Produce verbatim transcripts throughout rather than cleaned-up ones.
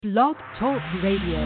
Blog Talk Radio.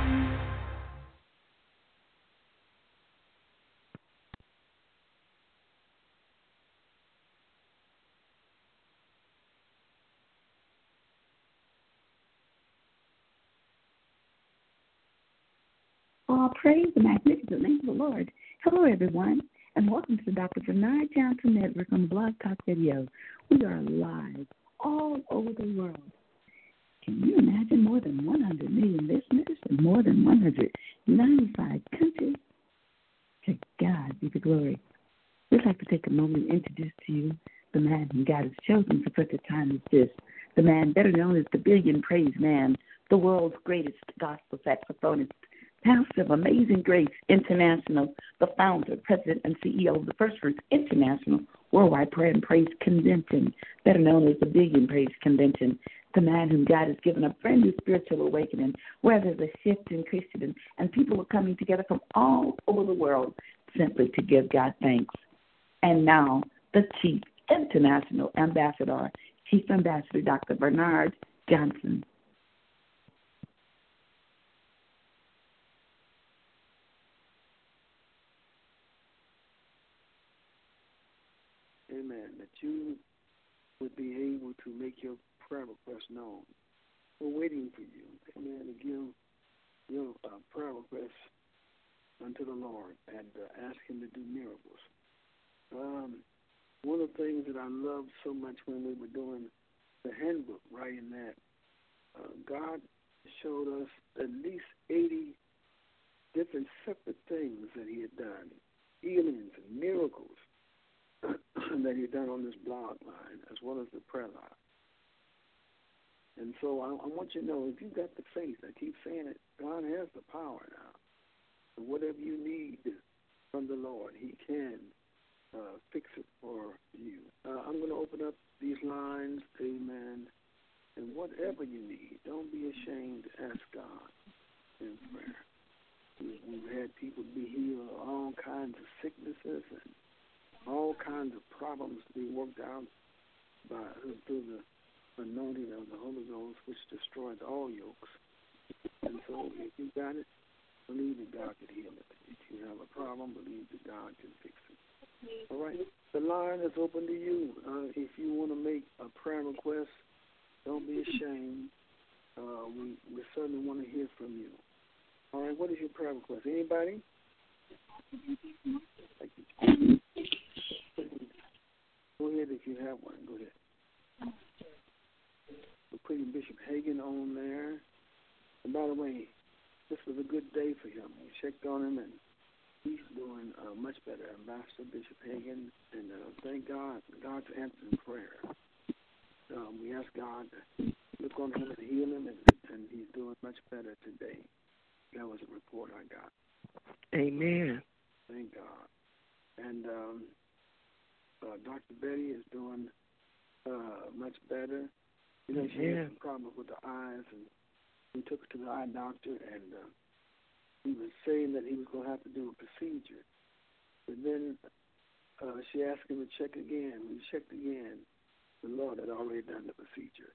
All praise the magnificent name of the Lord. Hello, everyone, and welcome to the Doctor Bernard Johnson Network on Blog Talk Radio. We are live all over the world. Can you imagine more than one hundred million listeners in more than one hundred ninety-five countries? To God be the glory. We'd like to take a moment and introduce to you the man whom God has chosen for such a time as this, the man better known as the billion praise man, the world's greatest gospel saxophonist, pastor of Amazing Grace International, the founder, president, and C E O of the First Fruits International Worldwide Prayer and Praise Convention, better known as the Billion Praise Convention, the man whom God has given a brand new spiritual awakening, where there's a shift in Christendom, and people are coming together from all over the world simply to give God thanks. And now, the Chief International Ambassador, Chief Ambassador Doctor Bernard Johnson. Amen. That you would be able to make your prayer request known. We're waiting for you, amen, to give your uh, prayer request unto the Lord and uh, ask Him to do miracles. Um, one of the things that I loved so much when we were doing the handbook, writing that, uh, God showed us at least eighty different separate things that He had done, healings and miracles that He's done on this blog line, as well as the prayer line. And so I, I want you to know, if you've got the faith, I keep saying it, God has the power now. So whatever you need from the Lord, He can uh, fix it for you. Uh, I'm going to open up these lines, amen, and whatever you need, don't be ashamed to ask God in prayer. We, we've had people be healed of all kinds of sicknesses and all kinds of problems to be worked out by through the anointing of the Holy Ghost, which destroys all yokes. And so if you got it, believe that God can heal it. If you have a problem, believe that God can fix it. All right? The line is open to you. Uh, if you want to make a prayer request, don't be ashamed. Uh, we, we certainly want to hear from you. All right, what is your prayer request? Anybody? Thank you. Go ahead if you have one. Go ahead. We're putting Bishop Hagin on there. And by the way, this was a good day for him. We checked on him, and he's doing uh, much better. Ambassador Bishop Hagin, and uh, thank God, God's answering prayer. Um, we ask God to look on him and heal him, and, and he's doing much better today. That was a report I got. Amen. Thank God. And um, uh, Doctor Betty is doing uh, much better. You know, she yeah. had some problems with the eyes, and we took her to the eye doctor, and uh, he was saying that he was going to have to do a procedure. But then uh, she asked him to check again. We checked again. The Lord had already done the procedure.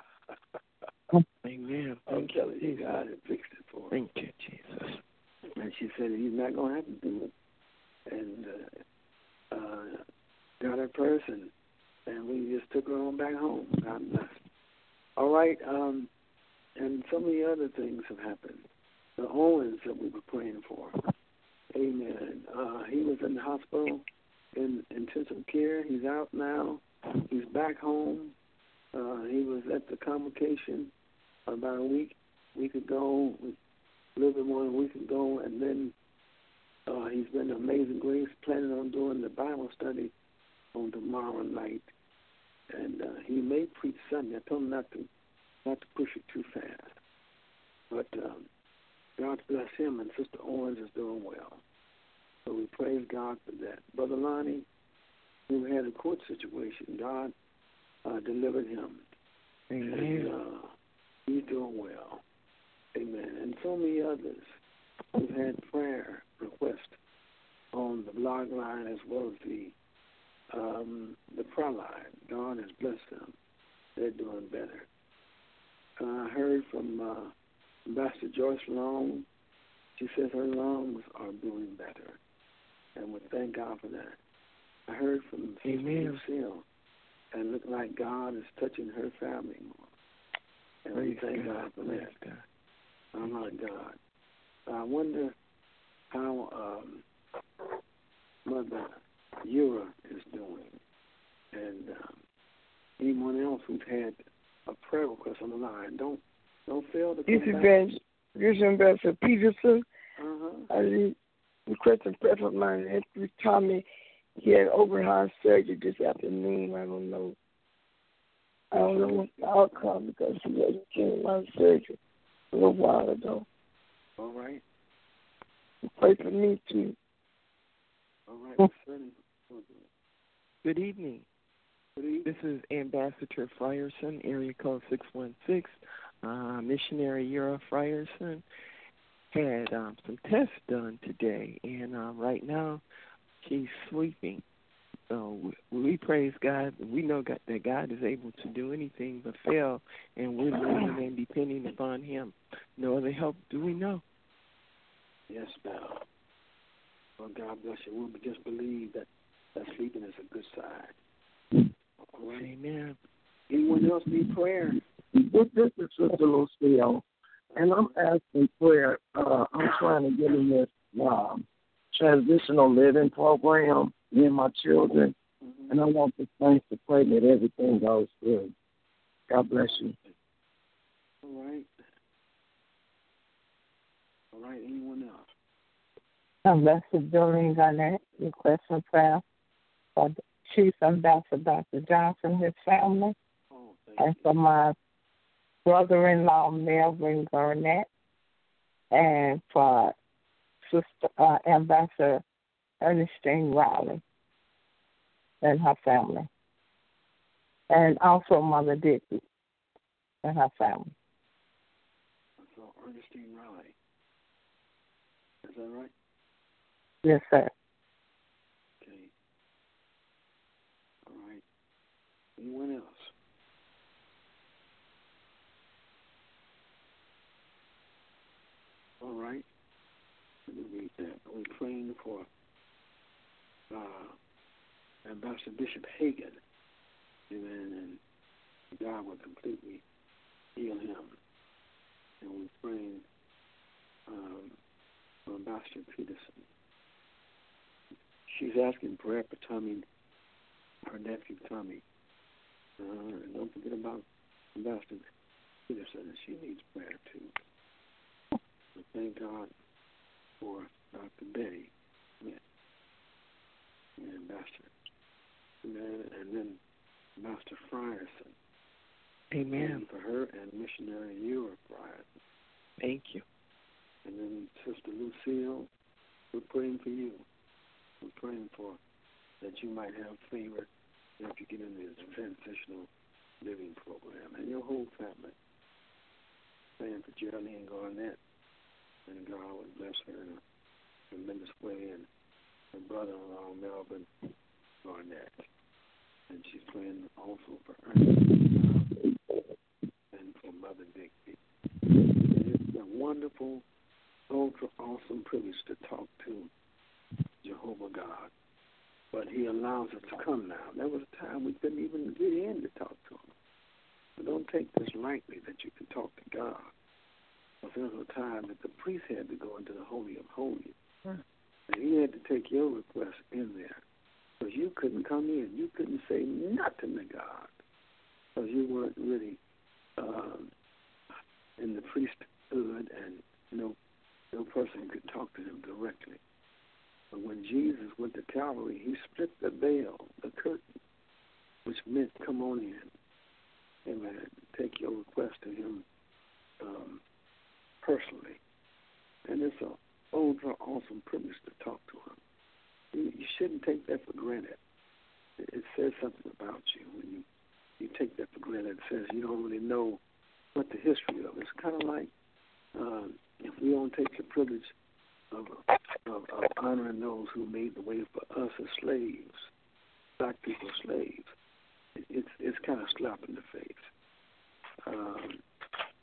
Amen. I'm telling you, God had fixed it for her. Thank you, Jesus. And she said he's not going to have to do it. And uh, uh, got her purse, and, and we just took her on back home. God bless. All right, um, and so many other things have happened. The Owens that we were praying for, amen. Uh, he was in the hospital in intensive care. He's out now. He's back home. Uh, he was at the convocation about a week, week ago, a little bit more than a week ago, and then uh, he's been Amazing Grace, planning on doing the Bible study on tomorrow night. And uh, he may preach Sunday. I told him not to not to push it too fast. But um, God bless him, and Sister Owens is doing well. So we praise God for that. Brother Lonnie, who had a court situation, God uh, delivered him. Amen. And uh, he's doing well. Amen. And so many others who've had prayer requests on the blog line as well as the Um, the prayer line. God has blessed them. They're doing better. Uh, I heard from uh, Ambassador Joyce Long. She says her lungs are doing better, and we thank God for that. I heard from Amen. Lucille, and it looked like God is touching her family more. And Praise we thank God, God for Praise that. God. Oh, my God. I wonder how um, Mother Eura is doing, and um, anyone else who's had a prayer request on the line. Don't don't fail to come This is back. Ben, this is Ambassador Peterson. Uh-huh. I requested prayer for my nephew Tommy. He had open heart surgery this afternoon. I don't know. I don't know what the outcome because he wasn't came out of surgery a little while ago. All right. Pray for me too. All right. Miss Sunny. Good evening. Good evening. This is Ambassador Frierson, area code six one six. Uh, missionary Eura Frierson had um, some tests done today, and uh, right now she's sleeping. So we, we praise God. We know God, that God is able to do anything but fail, and we're leaning and depending upon Him. No other help do we know. Yes, ma'am. Well, God bless you. We'll just believe that, that sleeping is a good sign. All right. Amen. Anyone else need prayer? This, this is Sister Lucille, and I'm asking prayer. Uh, I'm trying to get in this um, transitional living program, me and my children, Mm-hmm. and I want the saints to pray that everything goes good. God bless you. All right. All right. Anyone else? Ambassador Doreen Garnett, request for prayer for the Chief Ambassador Doctor Johnson, his family, Oh, thank and for my brother-in-law, Melvin Garnett, and for Sister uh, Ambassador Ernestine Riley and her family, and also Mother Dickie and her family. So Ernestine Riley. Is that right? Yes, sir. Okay. All right. Anyone else? All right. Let me read that. We're praying for uh, Ambassador Bishop Hagan. Amen. And God will completely heal him. And we're praying um, for Ambassador Peterson. She's asking prayer for Tommy, her nephew Tommy. Uh, and don't forget about Ambassador Peterson. She needs prayer too. So thank God for Doctor Betty. Yeah. And Ambassador. Amen. And then Master Frierson. Amen. And for her and Missionary Eura Frierson. Thank you. And then Sister Lucille, we're praying for you. We're praying for that you might have favor if you get into this transitional living program. And your whole family. Praying for Geraldine Garnett. And God would bless her in a tremendous way. And her brother-in-law, Melvin Garnett. And she's praying also for Ernest and for Mother Dixie. And it's a wonderful, ultra awesome privilege to talk to Jehovah God. But He allows us to come now. There was a time we couldn't even get in to talk to Him. So don't take this lightly that you can talk to God. But there was a time that the priest had to go into the Holy of Holies. And he had to take your request in there. Because you couldn't come in. You couldn't say nothing to God. Because you weren't really um, in the priesthood and no, no person could talk to Him directly. But when Jesus went to Calvary, He split the veil, the curtain, which meant come on in. Amen. Take your request to Him um, personally. And it's an ultra awesome privilege to talk to Him. You, you shouldn't take that for granted. It, it says something about you when you, you take that for granted. It says you don't really know what the history of it. It's kind of like um, if we don't take the privilege of, of, of honoring those who made the way for us as slaves, black people slaves. It, it's it's kind of slap in the face. Um,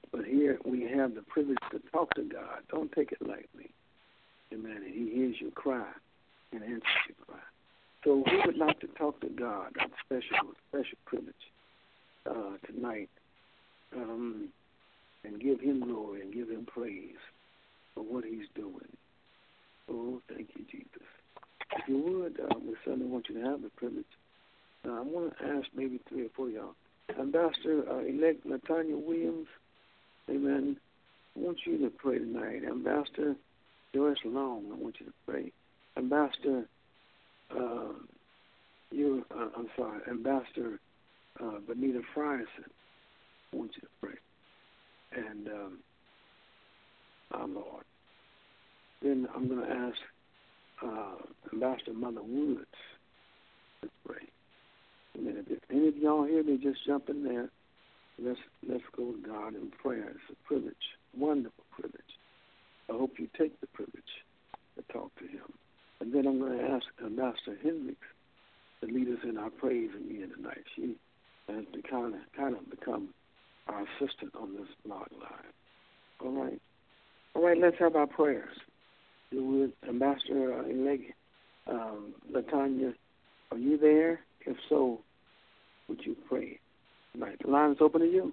But here we have the privilege to talk to God. Don't take it lightly. Amen. And he hears your cry and answers your cry. So we would like to talk to God, a special, special privilege uh, tonight, um, and give him glory and give him praise for what he's doing. Oh, thank you, Jesus. If you would, uh, we certainly want you to have the privilege. Uh, I want to ask maybe three or four of y'all. Ambassador-elect uh, Latanya Williams, amen, I want you to pray tonight. Ambassador Joyce Long, I want you to pray. Ambassador, uh, you, uh, I'm sorry, Ambassador uh, Benita Frierson, I want you to pray. And, um, our Lord. Then I'm going to ask uh, Ambassador Mother Woods to pray. Amen. If any of y'all hear me, just jump in there. Let's let's go to God in prayer. It's a privilege, wonderful privilege. I hope you take the privilege to talk to him. And then I'm going to ask Ambassador Hendricks to lead us in our praise again tonight. She has kind of kind of become our assistant on this blog live. All right. All right, let's have our prayers. Would Ambassador-elect um, Latanya, are you there? If so, would you pray? Right. The line is open to you.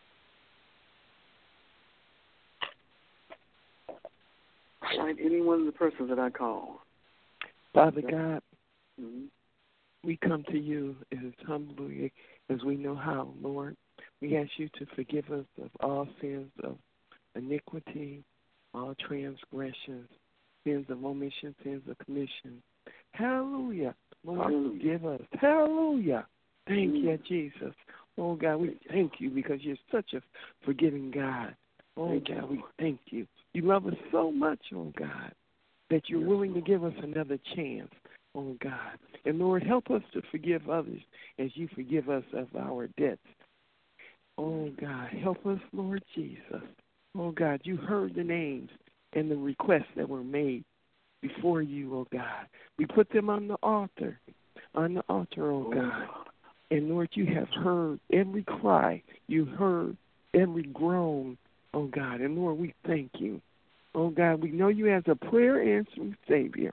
All right, any one of the persons that I call. Father God, mm-hmm. we come to you as humbly as we know how, Lord. We ask you to forgive us of all sins of iniquity, all transgressions, sins of omission, sins of commission. Hallelujah. Lord, Hallelujah. forgive us. Hallelujah. Thank Mm. you, Jesus. Oh, God, we thank you because you're such a forgiving God. Oh, Thank God, you, we Lord. thank you. You love us so much, oh, God, that you're Yes, willing Lord. to give us another chance, oh, God. And, Lord, help us to forgive others as you forgive us of our debts. Oh, God, help us, Lord Jesus. Oh, God, you heard the names and the requests that were made before you, oh, God. We put them on the altar, on the altar, oh, God. And, Lord, you have heard every cry. You heard every groan, oh, God. And, Lord, we thank you. Oh, God, we know you as a prayer-answering Savior.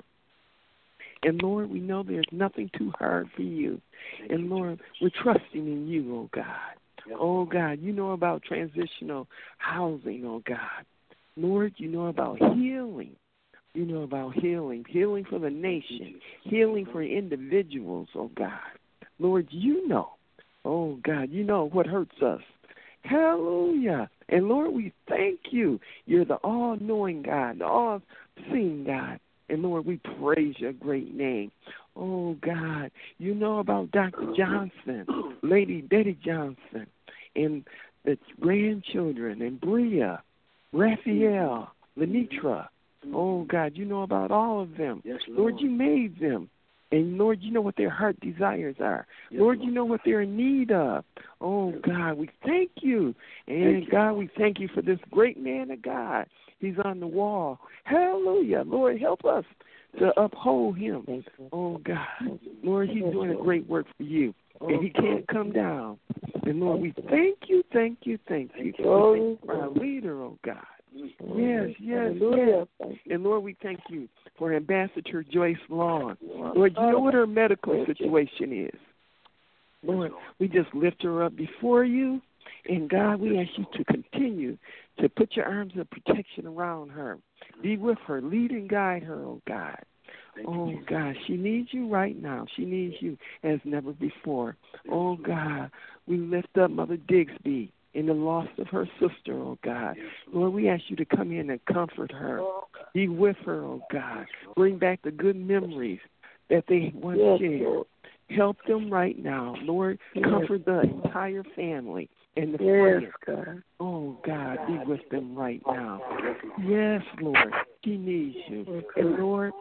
And, Lord, we know there's nothing too hard for you. And, Lord, we're trusting in you, oh, God. Oh, God, you know about transitional housing, oh, God. Lord, you know about healing. You know about healing, healing for the nation, healing for individuals, oh, God. Lord, you know, oh, God, you know what hurts us. Hallelujah. And, Lord, we thank you. You're the all-knowing God, the all-seeing God. And, Lord, we praise your great name. Oh, God, you know about Doctor Johnson, Lady Betty Johnson, and the grandchildren, and Bria, Raphael, Lenitra. Oh, God, you know about all of them. Yes, Lord. Lord, you made them. And, Lord, you know what their heart desires are. Yes, Lord, Lord. you know what they're in need of. Oh, God, we thank you. And, Thank you, God, Lord. we thank you for this great man of God. He's on the wall. Hallelujah. Lord, help us to uphold him. Oh, God. Lord, he's doing a great work for you. And he can't come down. And, Lord, we thank you, thank you, thank you. Thank you. We thank you for our leader, oh, God. Yes, yes, yes. And, Lord, we thank you for Ambassador Joyce Long. Lord, you know what her medical situation is. Lord, we just lift her up before you. And, God, we ask you to continue to put your arms of protection around her. Be with her. Lead and guide her, oh, God. Oh, God, she needs you right now. She needs you as never before. Oh, God, we lift up Mother Digsby in the loss of her sister, oh, God. Lord, we ask you to come in and comfort her. Be with her, oh, God. Bring back the good memories that they once shared. Help them right now. Lord, comfort the entire family and the friends. God. Oh, God, be with them right now. Yes, Lord, she needs you. And, Lord,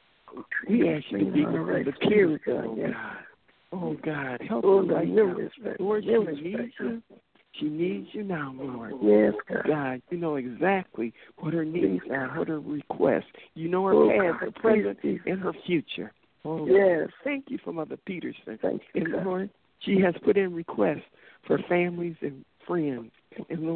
we ask you to be with her, the Pearson, oh, God. Oh, God, help her right now. Lord, she needs you. She needs you now, Lord. Yes, God. God, you know exactly what her needs are, what her requests. You know her past, her present, and her future. Oh, yes. Thank you for Mother Peterson. Thank you, and, Lord, she has put in requests for families and friends. And, Lord,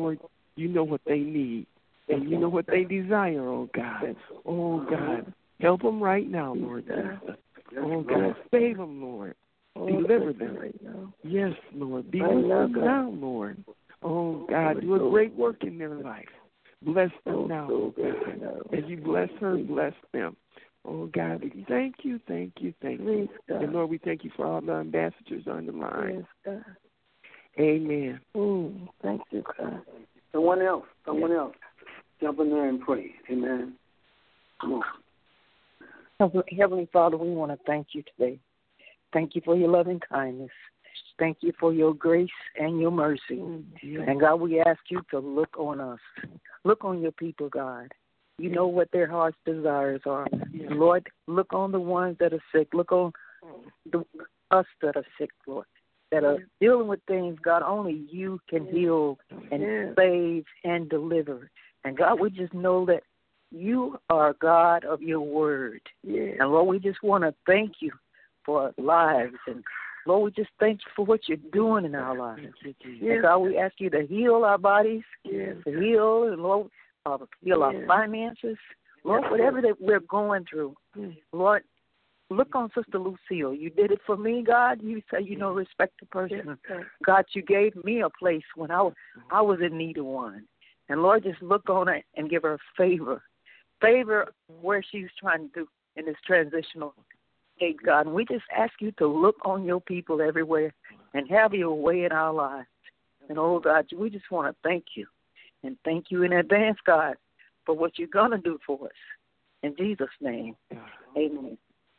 You know what they need, and you know what they desire, oh God. Oh God, help them right now, Lord Jesus. Oh God, save them, Lord. Deliver them right now. Yes, Lord. Be with them now, Lord. Oh God, do a great work in their life. Bless them now, oh God. As you bless her, bless them. Oh God, we thank you, thank you, thank you. And Lord, we thank you for all the ambassadors on the line. Yes, God. Amen. Mm, thank you, God. Someone else, someone else, jump in there and pray. Amen. Come on. Heavenly Father, we want to thank you today. Thank you for your loving kindness. Thank you for your grace and your mercy. Mm-hmm. And God, we ask you to look on us. Look on your people, God. You know what their heart's desires are. Yeah. Lord, look on the ones that are sick. Look on the, us that are sick, Lord, that are dealing with things, God, only you can heal and yeah. save and deliver. And, God, we just know that you are God of your word. Yeah. And, Lord, we just want to thank you for our lives. And, Lord, we just thank you for what you're doing in our lives. Yeah. And, God, we ask you to heal our bodies, yeah. to heal, and, Lord, uh, heal our yeah. finances. Lord, whatever that we're going through, Lord, look on Sister Lucille. You did it for me, God. You say you know respect the person. God, you gave me a place when I was, I was in need of one. And, Lord, just look on her and give her favor. Favor where she's trying to do in this transitional state, God. And we just ask you to look on your people everywhere and have your way in our lives. And, oh, God, we just want to thank you. And thank you in advance, God, for what you're going to do for us. In Jesus' name, amen.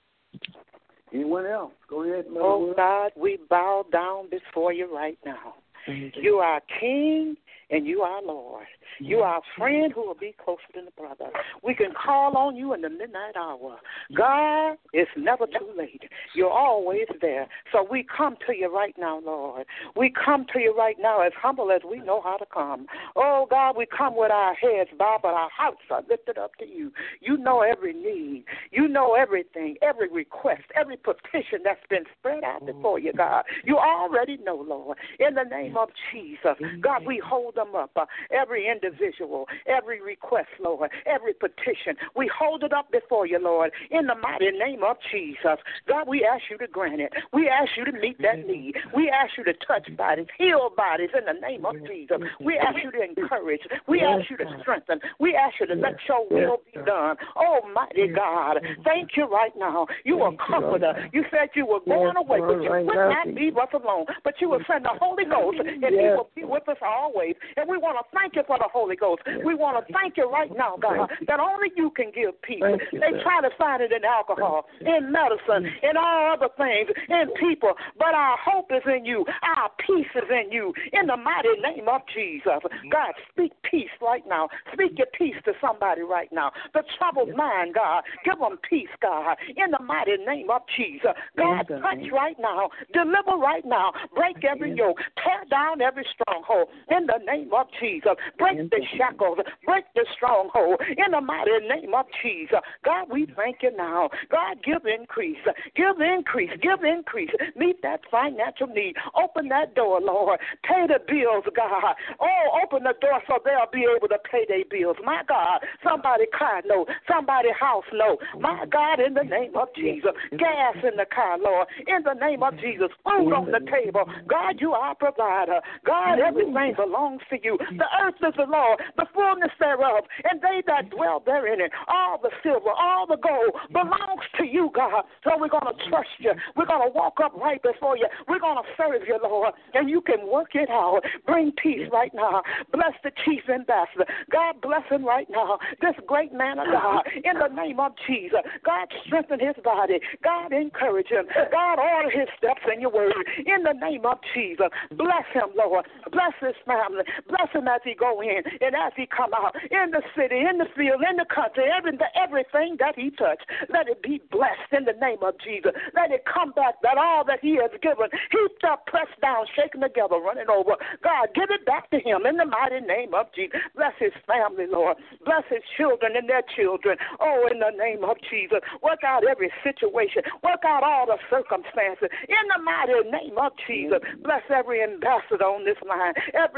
Anyone else? Go ahead. Oh, God, we bow down before you right now. You are King and you are Lord. You are a friend who will be closer than a brother. We can call on you in the midnight hour. God, it's never too late. You're always there. So we come to you right now, Lord. We come to you right now as humble as we know how to come. Oh, God, we come with our heads bowed, but our hearts are lifted up to you. You know every need. You know everything, every request, every petition that's been spread out before you, God. You already know, Lord. In the name of Jesus, God, we hold them up. Uh, every individual, every request, Lord, every petition, we hold it up before you, Lord, in the mighty name of Jesus. God, we ask you to grant it. We ask you to meet that need. We ask you to touch bodies, heal bodies in the name of Jesus. We ask you to encourage. We ask you to strengthen. We ask you to let your will be done. Almighty God, thank you right now. You are comforter. You said you were going away, but you would not leave us alone. But you will send the Holy Ghost, and he will be with us always. And we want to thank you for the Holy Ghost. We want to thank you right now, God, that only you can give peace. They try to find it in alcohol, in medicine, in all other things, in people. But our hope is in you. Our peace is in you. In the mighty name of Jesus. God, speak peace right now. Speak your peace to somebody right now. The troubled mind, God, give them peace, God. In the mighty name of Jesus. God, touch right now. Deliver right now. Break every yoke. Tear down every stronghold. In the name of Jesus. Break the shackles. Break the stronghold. In the mighty name of Jesus. God, we thank you now. God, give increase. Give increase. Give increase. Meet that financial need. Open that door, Lord. Pay the bills, God. Oh, open the door so they'll be able to pay their bills. My God, somebody car note. Somebody house note. My God, in the name of Jesus. Gas in the car, Lord. In the name of Jesus. Food on the table. God, you are a provider. God, everything belongs to you. The earth is the Lord, the fullness thereof, and they that dwell therein. All the silver, all the gold belongs to you, God. So we're going to trust you. We're going to walk up right before you. We're going to serve you, Lord, and you can work it out. Bring peace right now. Bless the chief ambassador. God bless him right now. This great man of God, in the name of Jesus. God strengthen his body. God encourage him. God order his steps in your word. In the name of Jesus. Bless him, Lord. Bless his family. Bless him as he go in and as he come out. In the city, in the field, in the country, every, everything that he touched. Let it be blessed in the name of Jesus. Let it come back that all that he has given, heaped up, pressed down, shaken together, running over. God, give it back to him in the mighty name of Jesus. Bless his family, Lord. Bless his children and their children. Oh, in the name of Jesus. Work out every situation. Work out all the circumstances. In the mighty name of Jesus. Bless every ambassador on this line. Every family.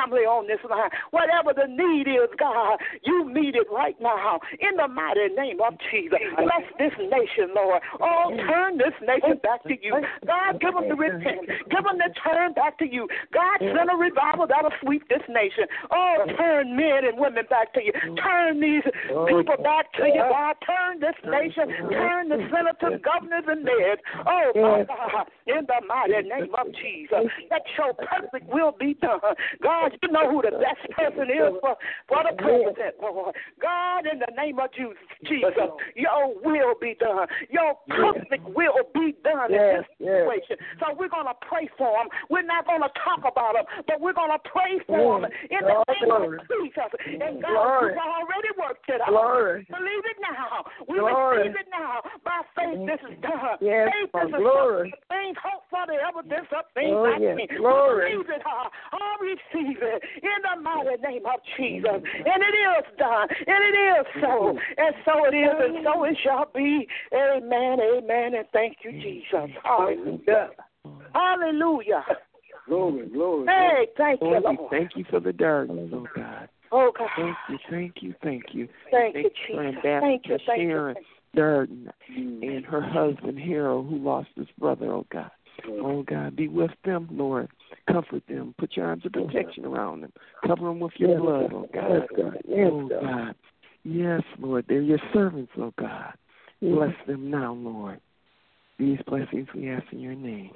family on this line. Whatever the need is, God, you meet it right now. In the mighty name of Jesus. Bless this nation, Lord. Oh, turn this nation back to you. God, give them to repent. Give them to turn back to you. God, send a revival that'll sweep this nation. Oh, turn men and women back to you. Turn these people back to you, God. Turn this nation. Turn the senators, governors, and mayors. Oh, my God, in the mighty name of Jesus. Let your perfect will be done. God, you know who the best person is for, for the president, Lord. God, in the name of Jesus, Jesus, your will be done. Your perfect will be done in this situation. So we're going to pray for them. We're not going to talk about them, but we're going to pray for them in the name of Jesus. And God, you've already worked it out. Believe it now. We receive it now. By faith, this is done. Yes, faith, this is glory. done. Things hope for the evidence of things Oh, not yes. seen. Glory. Receive it, huh? I receive it in the mighty name of Jesus. And it is done. And it is so. And so it is, and so it shall be. Amen, amen, and thank you, Jesus. Hallelujah. Hallelujah. Glory, glory. Hey, thank you, Lord, we Lord. thank you for the darkness, oh God. Oh, God. Thank you, thank you, thank you. Thank you, for Jesus. Ambassador Thank you, thank you. Sharon Durden and her husband Harold, who lost his brother, oh God. Oh God, be with them, Lord. Comfort them. Put your arms of protection around them. Cover them with your blood, oh God. Oh God. Yes, Lord. They're your servants, oh God. Bless them now, Lord. These blessings we ask in your name.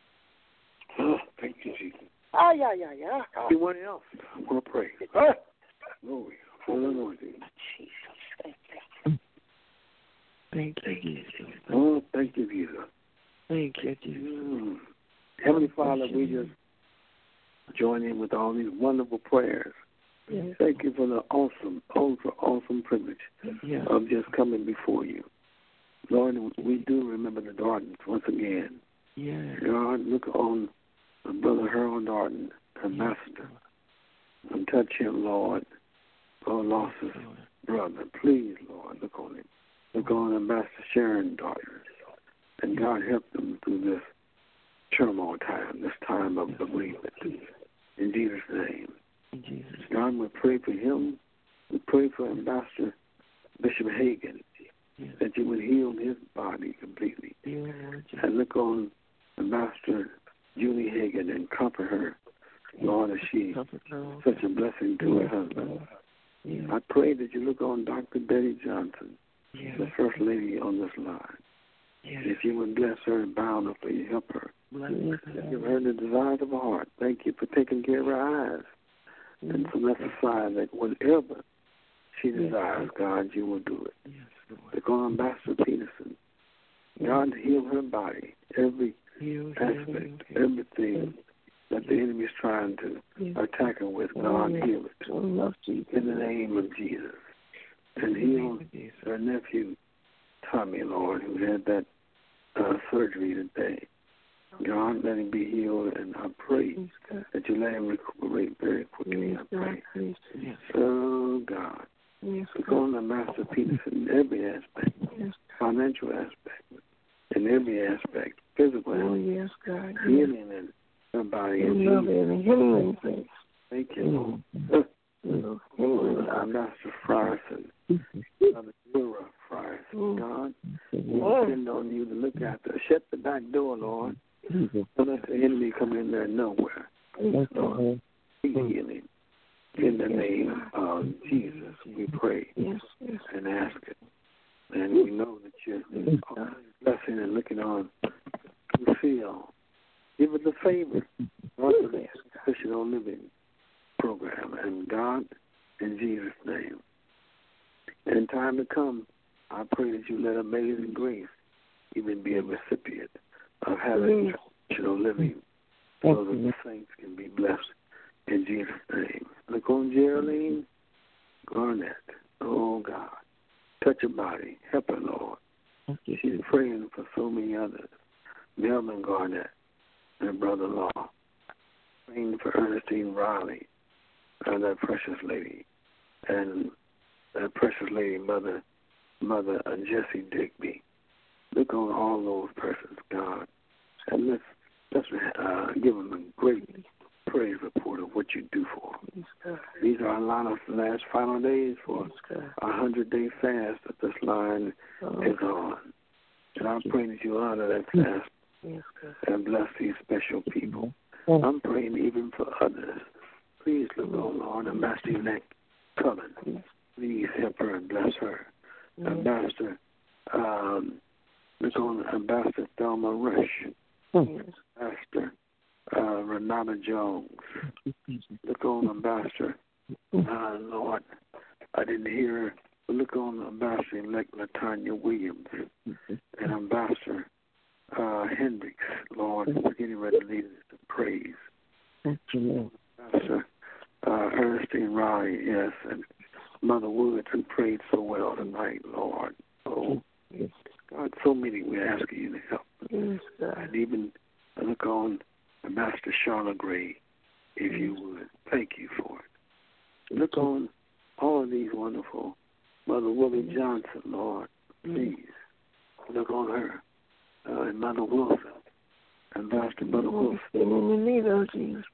Oh, thank you, Jesus. Ah, yeah, yeah, yeah. Anyone else? I'm going to pray. Ah. Glory. Full anointing. Jesus, thank you. Thank you, Jesus. Oh, thank you, Jesus. Thank you, Jesus. Mm. Heavenly Father, we just join in with all these wonderful prayers. Yes. Thank you for the awesome, ultra awesome privilege yes. of just coming before you. Lord, we do remember the Dardens once again. Yes. God, look on Brother Harold Darden, ambassador, yes. and touch him, Lord. Oh, lost his brother. Please, Lord, look on him. Look on Ambassador Sharon Darden. And God help them through this turmoil time, this time of bereavement. In Jesus' name. In Jesus' name. God, we pray for him. We pray for Ambassador Bishop Hagan, yes. that you would heal his body completely. Yeah, and look on Ambassador Julie Hagan and comfort her, Lord, as she such a blessing to her husband. Yeah. I pray that you look on Doctor Betty Johnson, yeah. the First Lady on this line. Yeah. If you would bless her bountifully, help her. Yeah. Give her the desires of her heart. Thank you for taking care of her eyes. Yeah. And so let's decide that whatever she desires, God, you will do it. Yes, look on Ambassador Peterson. God, heal her body, every heal, aspect, heal, everything that the enemy is trying to yeah. attack her with. God, oh, heal it. Oh, in the name of Jesus. And heal her nephew, Tommy, Lord, who had that uh, surgery today. God, let him be healed, and I pray that you let him recuperate very quickly. Yes, I pray. Yes. Oh, God. Yes, look on the Master Peterson in every aspect, yes. financial aspect, in every aspect, physical oh, aspect, yes, God. healing in her body. You love every healing thing. Thank you. Mm. Mm. Oh, our Master Frierson, Mother Dura Frierson, Mm. God, we depend on you to look after. Shut the back door, Lord. Don't let the enemy come in there nowhere. Lord, be healing. In the name of Jesus, we pray yes, yes. and ask it. And we know that you're blessing and looking on Lucille. Give us a favor. Lord, for this professional living program. And God, in Jesus' name. And in time to come, I pray that you let Amazing Grace even be a recipient of having professional living so that the saints can be blessed in Jesus' name. Look on Geraldine Garnett. Oh, God. Touch her body. Help her, Lord. She's praying for so many others. Melvin Garnett and her brother-in-law. Praying for Ernestine Riley and that precious lady. And that precious lady, Mother, Mother uh, Jessie Digby. Look on all those persons, God. And let's, let's uh, give them a great praise report of what you do for them. These are our last, last final days for a hundred-day fast that this line oh. is on. And I pray that you honor that fast yes, and bless these special people. Yes. I'm praying even for others. Please look on, Lord, Ambassador Elect Cullen. Yes. Please help her and bless her. Yes. Ambassador, um, look on Ambassador Thelma Rush. Yes. Ambassador uh, Renata Jones. Look on Ambassador, uh, Lord, I didn't hear her. Look on Ambassador Elect Latanya Williams and Ambassador uh, Hendricks, Lord, for getting ready to lead us to praise. Thank you, Ambassador uh, Ernestine Raleigh, yes, and Mother Woods, who prayed so well tonight, Lord. Oh, God, so many we're asking you to help. Yes, and even look on Ambassador Charlotte Gray, if you would. Thank you for it. Look on all of these wonderful Mother Willie Johnson, Lord, please. Look on her. Uh, and Mother Wilson. Ambassador Mother Wilson. In the name of Jesus.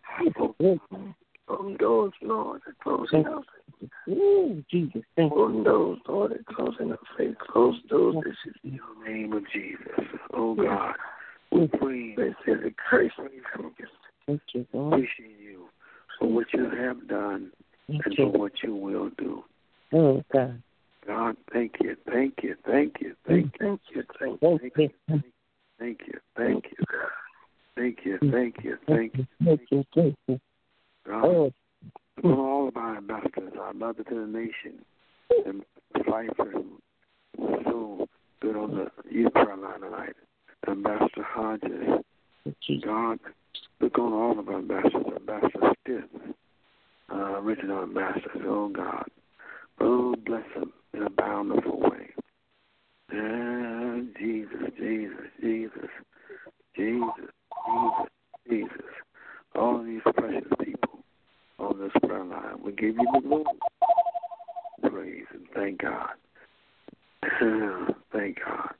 Open doors, Lord, that closing up. Ooh, Jesus. Open doors, Lord, that closing up. Faith, close doors. This is in the name of Jesus. Oh, God. We pray that there's a curse on you from us. Thank you, Lord. Appreciate you for what you have done and for what you will do. Oh, God. God, thank you, thank you, thank you, thank you, thank you, thank you, thank you, thank you, thank you, God. Thank you, thank you, thank you, thank you, thank you. God, all of our ambassadors, our mother to the nation, and Pfeiffer, who was so good on the youth prayer line tonight, Ambassador Hodges, God, look on all of our ambassadors, Ambassador Stiff, uh, original ambassadors, oh God. Oh, bless them in a bountiful way. Ah, Jesus, Jesus, Jesus, Jesus, Jesus, Jesus. All these precious people on this prayer line, we give you the glory, praise, and thank God. Thank God.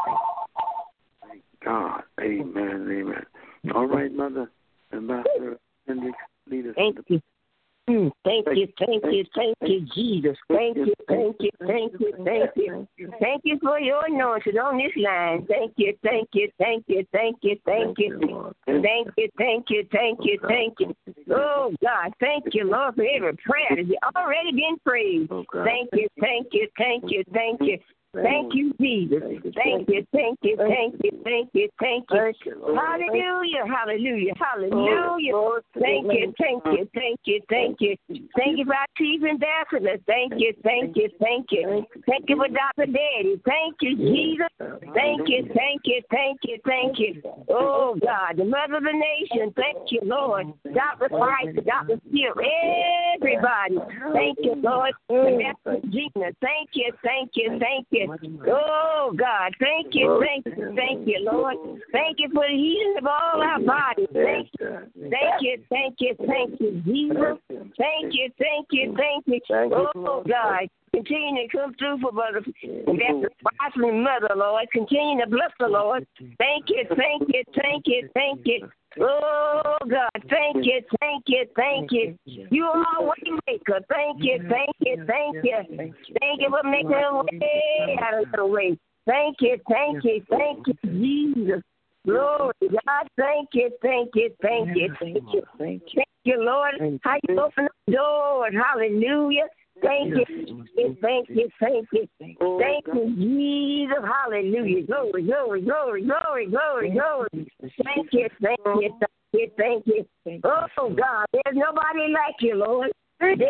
Thank God. Amen, amen. All right, Mother, Ambassador Hendricks, lead us. Thank you. Mm, thank you, thank you, thank you, Jesus. Thank you, thank you, thank you, thank you. Thank you for your anointing on this line. Thank you, thank you, thank you, thank you, thank you. Thank you, thank you, thank you, thank you. Oh, God, thank you, Lord, for every prayer that has already been prayed. Thank you, thank you, thank you, thank you. Thank you, Jesus. Thank you, thank you, thank you, thank you, thank you. Hallelujah, hallelujah, hallelujah. Thank you, thank you, thank you, thank you. Thank you for our chief ambassador. Thank you, thank you, thank you. Thank you for Doctor Daddy. Thank you, Jesus. Thank you, thank you, thank you, thank you. Oh, God, the mother of the nation. Thank you, Lord. Doctor Price, Doctor Steele, everybody. Thank you, Lord. Ambassador Gina. Thank you, thank you, thank you. Oh, God, thank you, thank you, thank you, Lord. Thank you for the healing of all our bodies. Thank you, thank you, thank you, thank you, Jesus. Thank you, thank you, thank you. Oh, God, continue to come through for Brother Ambassador Wiseman's mother, Lord. Continue to bless the Lord. Thank you, thank you, thank you, thank you. Oh, God, thank you, thank you, thank you. You are a way maker. Thank you, thank you, thank you. Thank you for making a way out of the way. Thank you, thank you, thank you, Jesus. Lord, God, thank you, thank you, thank you, thank you. Thank you, Lord. How you open the door. Hallelujah. Thank you, thank you, thank you, thank you, Jesus, hallelujah, glory, glory, glory, glory, glory, glory, thank you, thank you, thank you, thank you, oh God, there's nobody like you, Lord, there's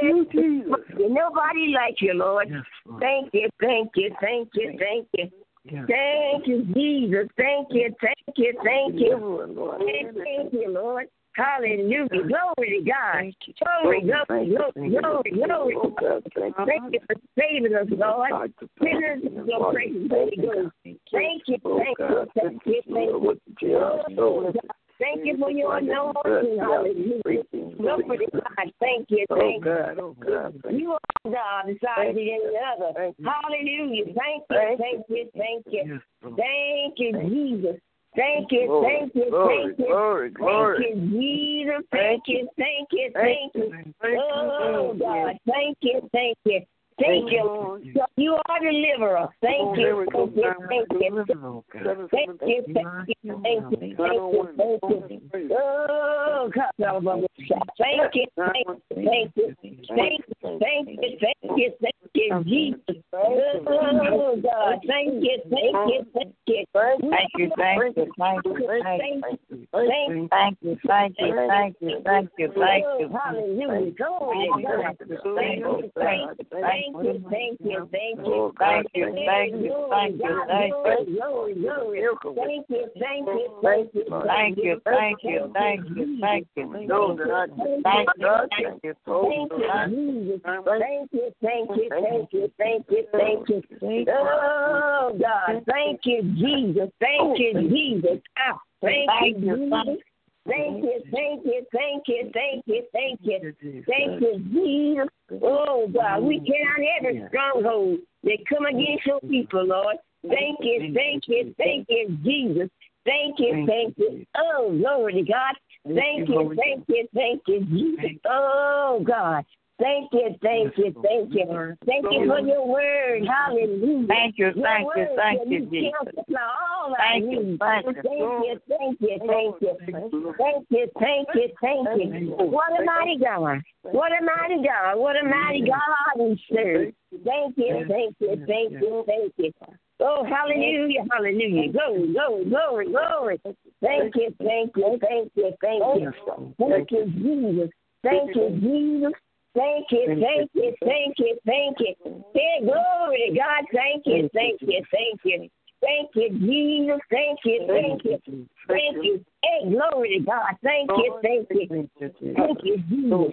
nobody like you, Lord, thank you, thank you, thank you, thank you. Thank you, Jesus. Thank you, thank you, thank you. Thank you, Lord. Hallelujah. Glory to God. Glory, glory, glory, glory, glory. Thank you for saving us, Lord. Sinners, your praise, Holy Ghost. Thank you, thank you, thank you, thank you. Thank you for your anointing. Hallelujah. Glory to God. Thank you, thank you. You are God besides any other. Hallelujah. Thank you, thank you, thank you. Thank you, Jesus. Thank you, Glory, thank you, glory, thank you. glory, glory. Thank you, Jesus. Thank you, thank you, thank you. Oh, God, thank you, thank you. Thank you. You are deliverer. Thank you. Thank you. Thank you. Thank you. Thank you. Thank you. Thank you. Oh, God. Thank you. Thank you. Thank you. Thank you. Thank you. Thank you. Thank you, Jesus. Oh, God. Thank you. Thank you. Thank you. Thank you, thank you, thank you, thank you. Thank you, thank you, thank you, thank you, thank you. Hallelujah. Glory to God. Thank you. Thank you. Thank you. Thank you, thank you, thank you, thank you, thank you, thank you, glory, glory, thank you, thank you, thank you, thank you, thank you, thank you, thank you, thank you, thank you, thank you, thank you, thank you, thank you, thank you, oh God, thank you, Jesus, thank you, Jesus, thank you, Jesus. Thank you, thank you, thank you, thank you, thank you, thank you, Jesus. Oh, God, we tear down every stronghold that come against your people, Lord. Thank you, thank you, thank you, Jesus. Thank you, thank you. Oh, glory to God. Thank you, thank you, thank you, Jesus. Oh, God. Thank you, thank you, thank you. Thank you for your word. Hallelujah. Thank you, thank you, thank you, Jesus. Thank you, thank you, thank you, thank you. Thank you, thank you, thank you. What a mighty God. What a mighty God. What a mighty God we serve. Thank you, thank you, thank you, thank you. Oh, hallelujah, hallelujah. Glory, glory, glory, glory. Thank you, thank you, thank you, thank you. Thank you, Jesus. Thank you, Jesus. Thank you, thank you, thank you, thank you. Hey, glory to God. Thank you, thank you, thank you. Thank you, Jesus. Thank you, thank you. Thank you. Hey, glory to God. Thank you, thank you. Thank you, Jesus.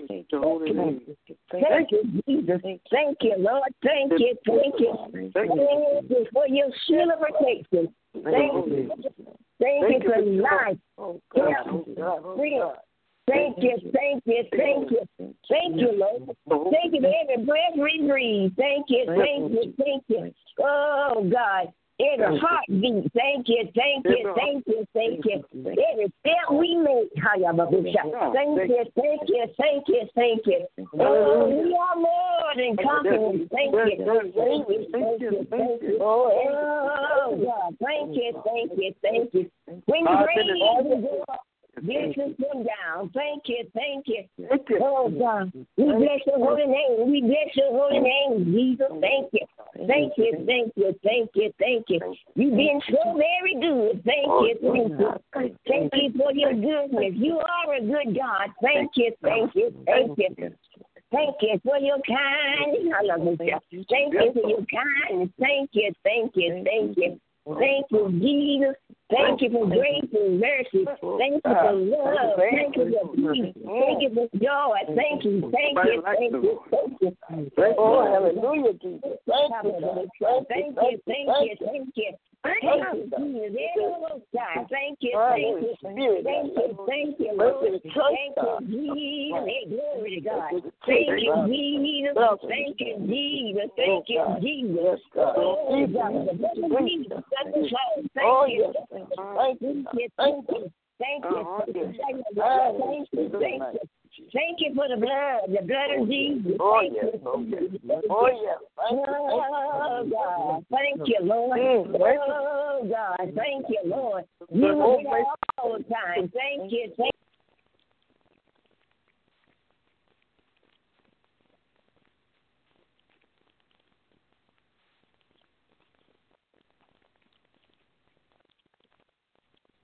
Thank you, Jesus. Thank you, Lord. Thank you, thank you. Thank you for your shield of protection. Thank you. Thank you for life. Freedom. Thank you, thank you, thank you. Thank you, Lord. Thank you for every breath we breathe. Thank you, thank you, thank you. Oh, God. Every heartbeat. Thank you, thank you, thank you, thank you. Every step we make. Thank you, thank you, thank you, thank you. Oh, we are more than conquerors. Thank you. Thank you, thank you, thank you. Oh, God. Thank you, thank you, thank you. When you raise the door, blessings come down. Thank you, thank you. Oh, God. We bless your holy name. We bless your holy name, Jesus. Thank you. Thank you, thank you, thank you, thank you. You've been so very good. Thank you, thank you. Thank you for your goodness. You are a good God. Thank you, thank you, thank you. Thank you for your kindness. Hallelujah. Thank you for your kindness. Thank you, thank you, thank you. Thank you, Jesus. Thank you for grace and mercy. Thank you for love. Thank you for peace. Thank you for joy. Thank you. Thank you. Thank you. Thank you. Oh, hallelujah, Jesus. Thank you. Thank you. Thank you. Thank you. Thank you, Jesus. Thank you. Thank you. Thank you. Thank you, Lord. Thank you, Jesus. Hey, glory to God. Thank you, Jesus. Thank you, Jesus. Thank you, Jesus. Oh, God. Jesus. Thank you. Thank you. Thank you. Thank you. Thank you. Thank you. Thank you. Thank you for the blood, the blood of Jesus. Oh, yes. Oh, yes. Oh, yes. Oh, God. Thank you, Lord. Oh, God. Thank you, Lord. You are all the time. Thank you. Thank